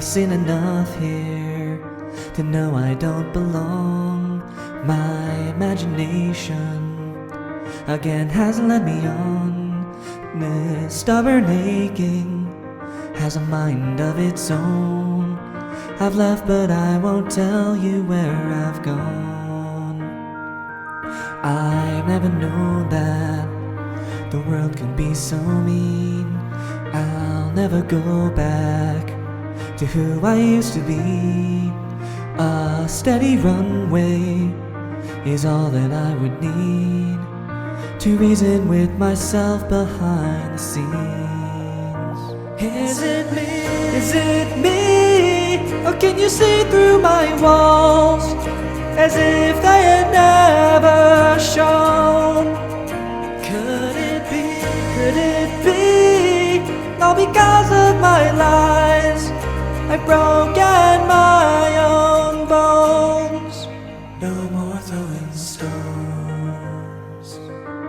seen enough here to know I don't belong. My imagination again has led me on. This stubborn aching has a mind of its own. I've left but I won't tell you where I've gone. I've never known that the world can be so mean. I'll never go back to who I used to be. A steady runway is all that I would need to reason with myself behind the scenes. Is it me? Is it me? Or can you see through my walls as if they had never shown? Could it be? Could it be? All because of my lies, I've broken my own bones. No more throwing stones.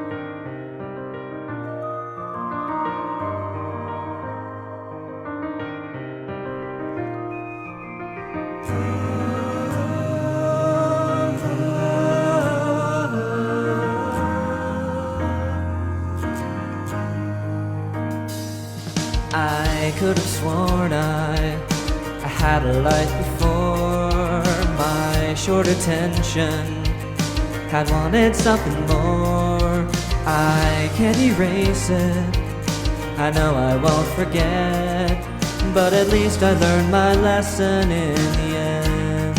I could have sworn I had a life before. My short attention had wanted something more. I can't erase it, I know I won't forget, but at least I learned my lesson in the end.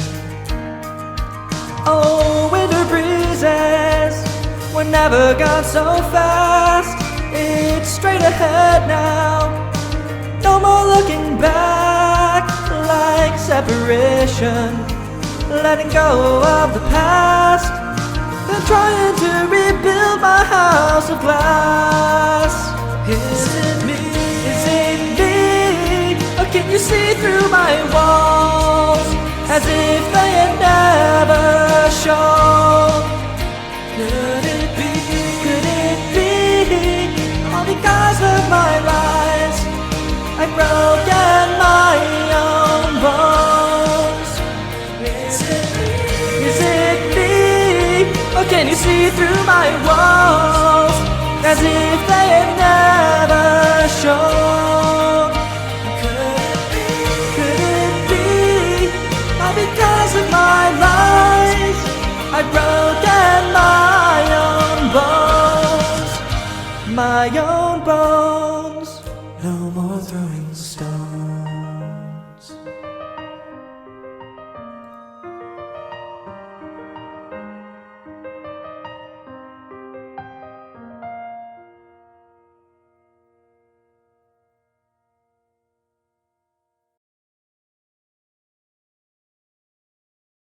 Oh, winter breezes were never gone so fast. It's straight ahead now, no more looking back. Like separation, letting go of the past, then trying to rebuild my house of glass. Is it me? Is it me? Or can you see through my walls as if they had never shown? Could it be? Could it be? All because of my lies, I've broken my own bones. Is it me? Is it me? Or can you see through my walls as if they had never shown? Could it be? Could it be? All because of my lies, I've broken my own bones. My own